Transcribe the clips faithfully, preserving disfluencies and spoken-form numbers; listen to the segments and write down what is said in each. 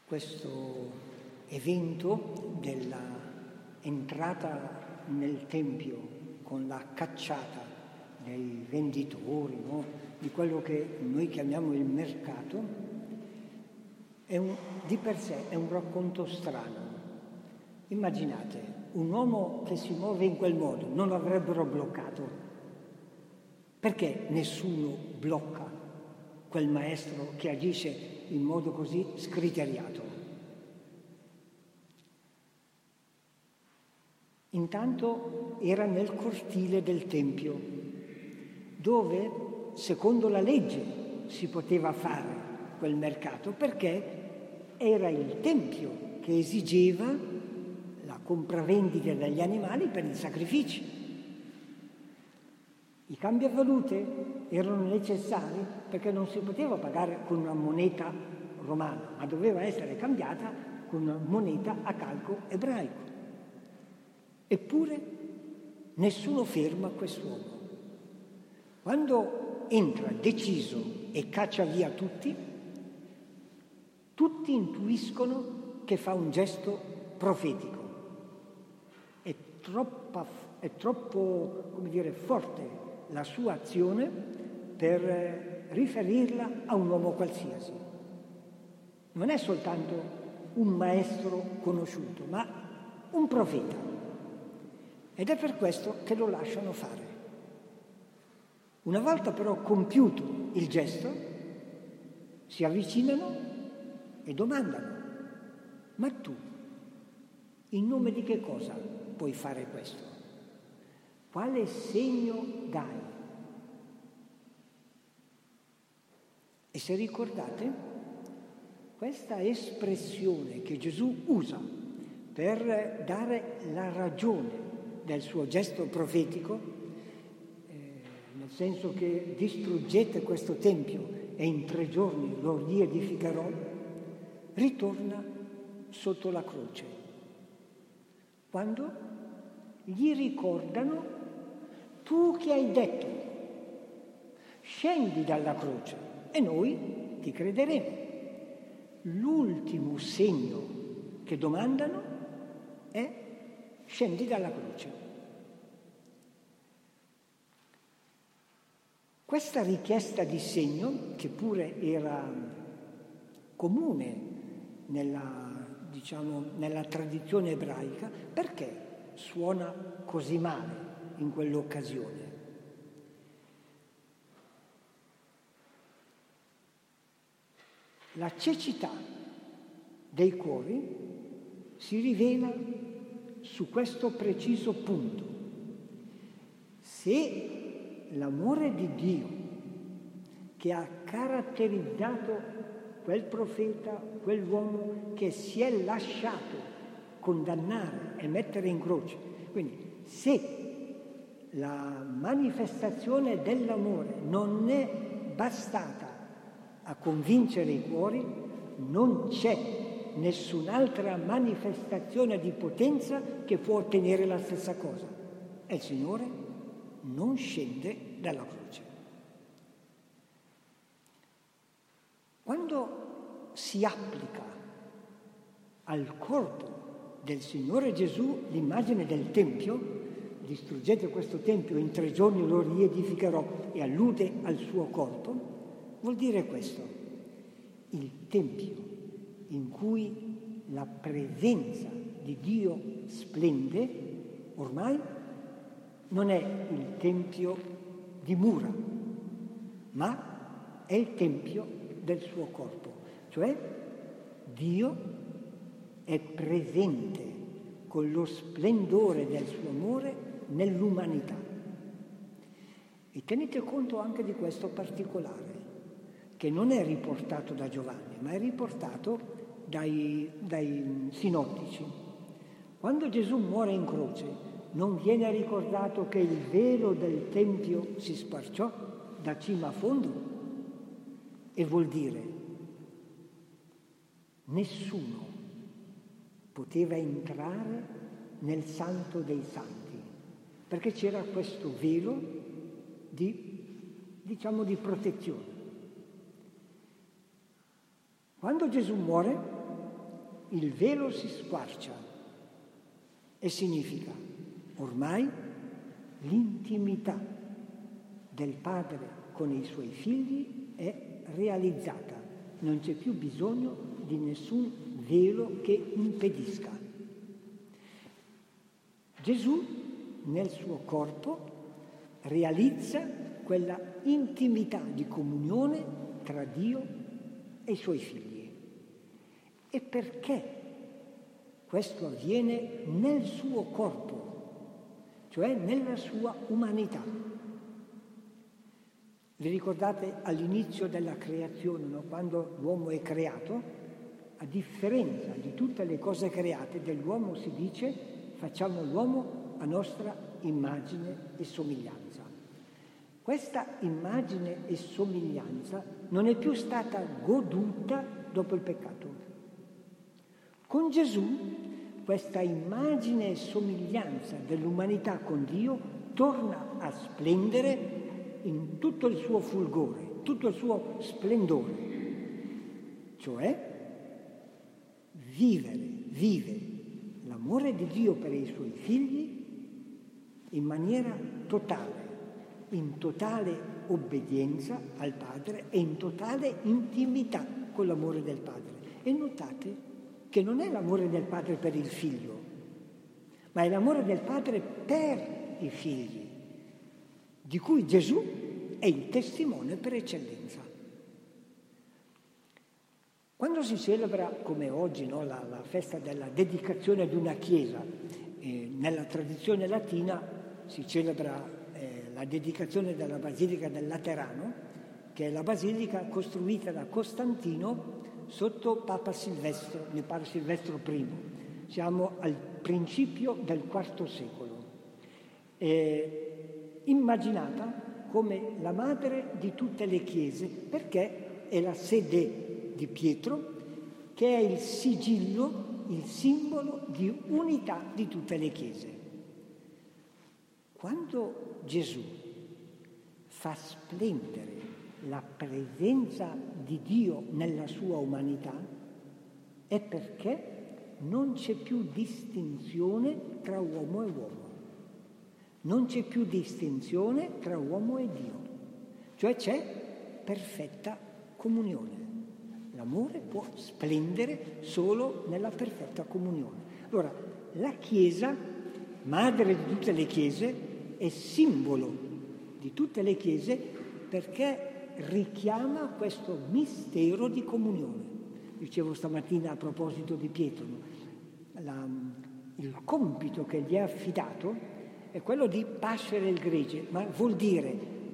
questo evento della entrata nel Tempio con la cacciata dei venditori, no? Di quello che noi chiamiamo il mercato, è un, di per sé è un racconto strano. Immaginate, un uomo che si muove in quel modo, non lo avrebbero bloccato. Perché nessuno blocca quel maestro che agisce in modo così scriteriato? Intanto era nel cortile del Tempio, dove, secondo la legge, si poteva fare quel mercato, perché era il Tempio che esigeva la compravendita degli animali per i sacrifici. I cambiavalute erano necessari perché non si poteva pagare con una moneta romana, ma doveva essere cambiata con una moneta a calco ebraico. Eppure nessuno ferma quest'uomo. Quando entra deciso e caccia via tutti, tutti intuiscono che fa un gesto profetico. È, troppa, è troppo, come dire, forte la sua azione per riferirla a un uomo qualsiasi. Non è soltanto un maestro conosciuto, ma un profeta. Ed è per questo che lo lasciano fare. Una volta però compiuto il gesto, si avvicinano e domandano: ma tu, in nome di che cosa puoi fare questo? Quale segno dai? E se ricordate, questa espressione che Gesù usa per dare la ragione del suo gesto profetico, eh, nel senso che distruggete questo tempio e in tre giorni lo riedificherò, ritorna sotto la croce. Quando gli ricordano: tu che hai detto, scendi dalla croce e noi ti crederemo. L'ultimo segno che domandano è: scendi dalla croce. Questa richiesta di segno, che pure era comune nella, diciamo, nella tradizione ebraica, perché suona così male in quell'occasione? La cecità dei cuori si rivela su questo preciso punto. Se l'amore di Dio che ha caratterizzato quel profeta, quell'uomo che si è lasciato condannare e mettere in croce, quindi se la manifestazione dell'amore non è bastata a convincere i cuori, non c'è nessun'altra manifestazione di potenza che può ottenere la stessa cosa. E il Signore non scende dalla croce. Quando si applica al corpo del Signore Gesù l'immagine del Tempio, distruggete questo Tempio, in tre giorni lo riedificherò, e allude al suo corpo, vuol dire questo: il Tempio in cui la presenza di Dio splende, ormai non è il Tempio di mura, ma è il Tempio del suo corpo, cioè Dio è presente con lo splendore del suo amore nell'umanità. E tenete conto anche di questo particolare, che non è riportato da Giovanni, ma è riportato dai, dai sinottici. Quando Gesù muore in croce, non viene ricordato che il velo del Tempio si sparciò da cima a fondo? E vuol dire: nessuno poteva entrare nel Santo dei Santi, perché c'era questo velo di, diciamo, di protezione. Quando Gesù muore, il velo si squarcia e significa ormai l'intimità del padre con i suoi figli è realizzata, non c'è più bisogno di nessun velo che impedisca. Gesù nel suo corpo realizza quella intimità di comunione tra Dio e i suoi figli. E perché questo avviene nel suo corpo, cioè nella sua umanità? Vi ricordate all'inizio della creazione, no? Quando l'uomo è creato, a differenza di tutte le cose create, dell'uomo si dice facciamo l'uomo a nostra immagine e somiglianza. Questa immagine e somiglianza non è più stata goduta dopo il peccato. Con Gesù questa immagine e somiglianza dell'umanità con Dio torna a splendere in tutto il suo fulgore, tutto il suo splendore, cioè vivere, vive l'amore di Dio per i suoi figli in maniera totale, in totale obbedienza al Padre e in totale intimità con l'amore del Padre. E notate che non è l'amore del Padre per il figlio, ma è l'amore del Padre per i figli, di cui Gesù è il testimone per eccellenza. Quando si celebra, come oggi, no, la, la festa della dedicazione di una chiesa, eh, nella tradizione latina si celebra eh, la dedicazione della Basilica del Laterano, che è la basilica costruita da Costantino sotto Papa Silvestro, mi pare Silvestro primo. Siamo al principio del quarto secolo. Eh, immaginata come la madre di tutte le chiese, perché è la sede di Pietro, che è il sigillo, il simbolo di unità di tutte le chiese. Quando Gesù fa splendere la presenza di Dio nella sua umanità, è perché non c'è più distinzione tra uomo e uomo. Non c'è più distinzione tra uomo e Dio, cioè c'è perfetta comunione. L'amore può splendere solo nella perfetta comunione. Allora, la Chiesa, madre di tutte le chiese, è simbolo di tutte le chiese perché richiama questo mistero di comunione. Dicevo stamattina a proposito di Pietro, la, il compito che gli è affidato è quello di pascere il gregge, ma vuol dire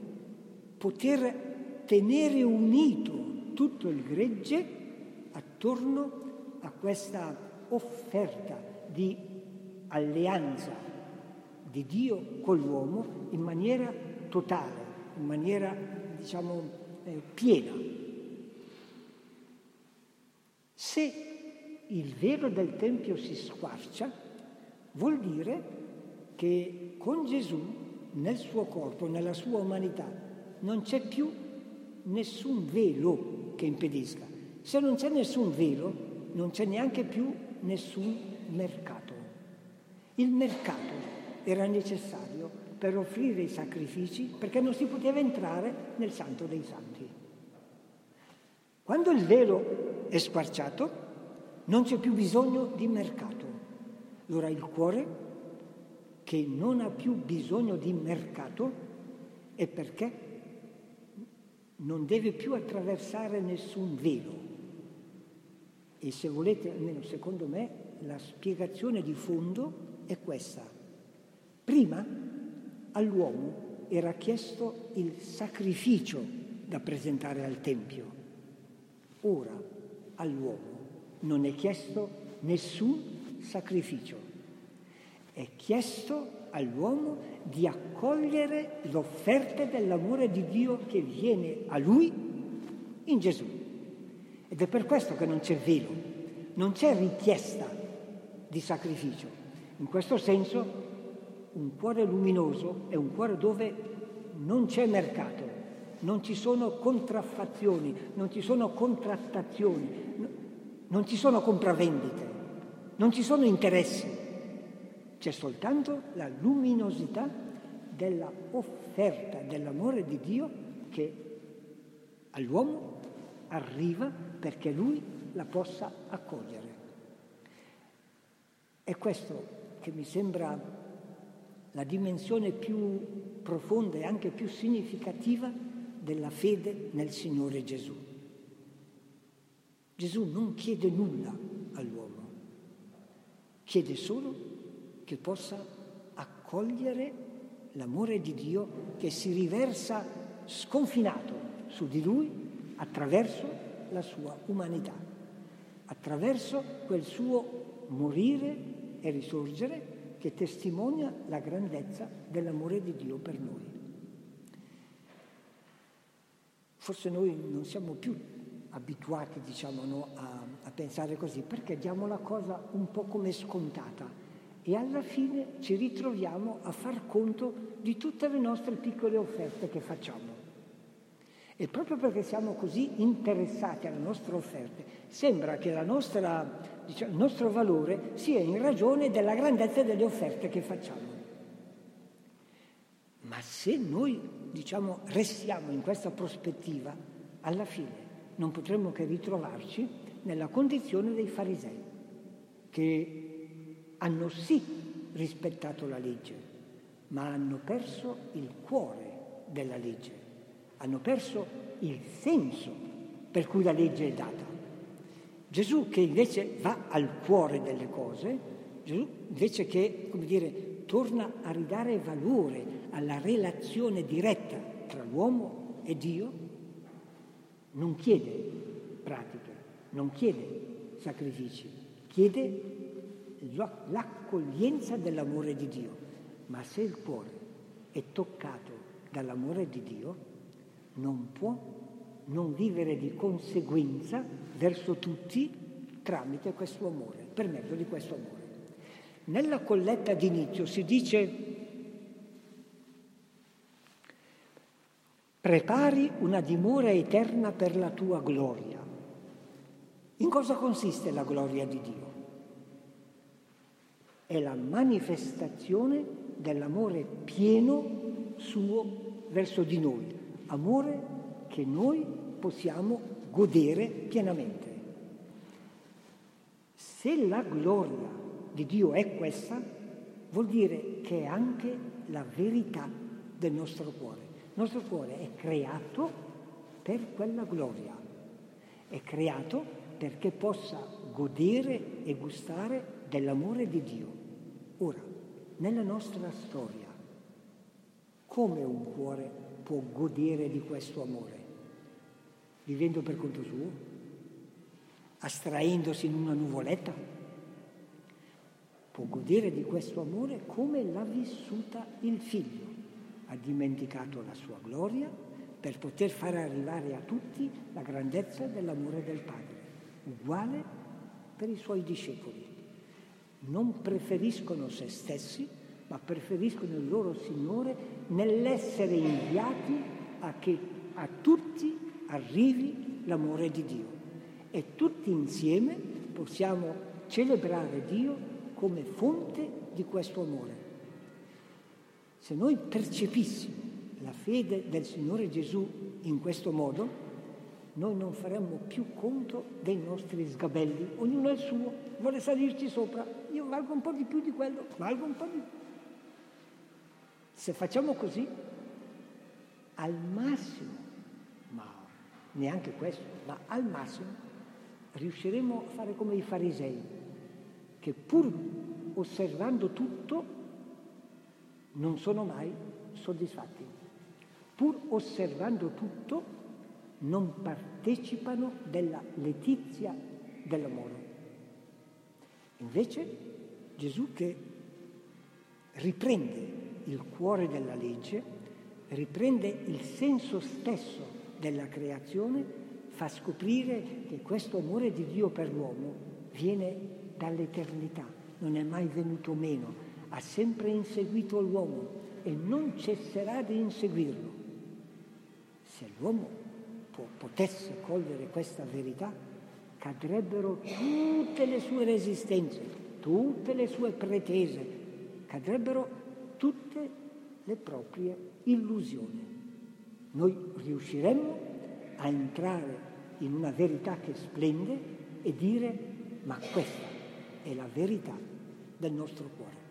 poter tenere unito tutto il gregge attorno a questa offerta di alleanza di Dio con l'uomo in maniera totale, in maniera, diciamo, eh, piena. Se il velo del Tempio si squarcia, vuol dire che con Gesù, nel suo corpo, nella sua umanità, non c'è più nessun velo che impedisca. Se non c'è nessun velo, non c'è neanche più nessun mercato. Il mercato era necessario per offrire i sacrifici perché non si poteva entrare nel Santo dei Santi. Quando il velo è squarciato, non c'è più bisogno di mercato. Allora il cuore, che non ha più bisogno di mercato, è perché non deve più attraversare nessun velo. E se volete, almeno secondo me, la spiegazione di fondo è questa. Prima all'uomo era chiesto il sacrificio da presentare al Tempio. Ora all'uomo non è chiesto nessun sacrificio. È chiesto all'uomo di accogliere l'offerta dell'amore di Dio che viene a lui in Gesù. Ed è per questo che non c'è velo, non c'è richiesta di sacrificio. In questo senso, un cuore luminoso è un cuore dove non c'è mercato, non ci sono contraffazioni, non ci sono contrattazioni. non ci sono compravendite, non ci sono interessi, c'è soltanto la luminosità della offerta dell'amore di Dio che all'uomo arriva perché lui la possa accogliere. È questo che mi sembra la dimensione più profonda e anche più significativa della fede nel Signore Gesù. Gesù non chiede nulla all'uomo, chiede solo che possa accogliere l'amore di Dio che si riversa sconfinato su di lui attraverso la sua umanità, attraverso quel suo morire e risorgere che testimonia la grandezza dell'amore di Dio per noi. Forse noi non siamo più abituati, diciamo, no, a, a pensare così, perché diamo la cosa un po' come scontata e alla fine ci ritroviamo a far conto di tutte le nostre piccole offerte che facciamo. E proprio perché siamo così interessati alle nostre offerte, sembra che la nostra, diciamo, il nostro valore sia in ragione della grandezza delle offerte che facciamo. Ma se noi, diciamo, restiamo in questa prospettiva, alla fine non potremmo che ritrovarci nella condizione dei farisei, che hanno sì rispettato la legge, ma hanno perso il cuore della legge, hanno perso il senso per cui la legge è data. Gesù che invece va al cuore delle cose, Gesù invece che, come dire, torna a ridare valore alla relazione diretta tra l'uomo e Dio, non chiede pratiche, non chiede sacrifici, chiede l'accoglienza dell'amore di Dio. Ma se il cuore è toccato dall'amore di Dio, non può non vivere di conseguenza verso tutti tramite questo amore, per mezzo di questo amore. Nella colletta d'inizio si dice: prepari una dimora eterna per la tua gloria. In cosa consiste la gloria di Dio? È la manifestazione dell'amore pieno suo verso di noi, amore che noi possiamo godere pienamente. Se la gloria di Dio è questa, vuol dire che è anche la verità del nostro cuore. Il nostro cuore è creato per quella gloria, è creato perché possa godere e gustare dell'amore di Dio. Ora, nella nostra storia, come un cuore può godere di questo amore? Vivendo per conto suo? Astraendosi in una nuvoletta? Può godere di questo amore come l'ha vissuta il Figlio. Ha dimenticato la sua gloria per poter far arrivare a tutti la grandezza dell'amore del Padre, uguale per i suoi discepoli. Non preferiscono se stessi, ma preferiscono il loro Signore nell'essere inviati a che a tutti arrivi l'amore di Dio. E tutti insieme possiamo celebrare Dio come fonte di questo amore. Se noi percepissimo la fede del Signore Gesù in questo modo, noi non faremmo più conto dei nostri sgabelli, ognuno è il suo, vuole salirci sopra, io valgo un po' di più di quello, valgo un po' di più. Se facciamo così, al massimo, ma neanche questo, ma al massimo riusciremo a fare come i farisei, che pur osservando tutto non sono mai soddisfatti, pur osservando tutto non partecipano della letizia dell'amore. Invece Gesù, che riprende il cuore della legge, riprende il senso stesso della creazione, fa scoprire che questo amore di Dio per l'uomo viene dall'eternità, non è mai venuto meno, ha sempre inseguito l'uomo e non cesserà di inseguirlo. Se l'uomo potesse cogliere questa verità, cadrebbero tutte le sue resistenze, tutte le sue pretese, cadrebbero tutte le proprie illusioni. Noi riusciremmo a entrare in una verità che splende e dire: ma questa è la verità del nostro cuore.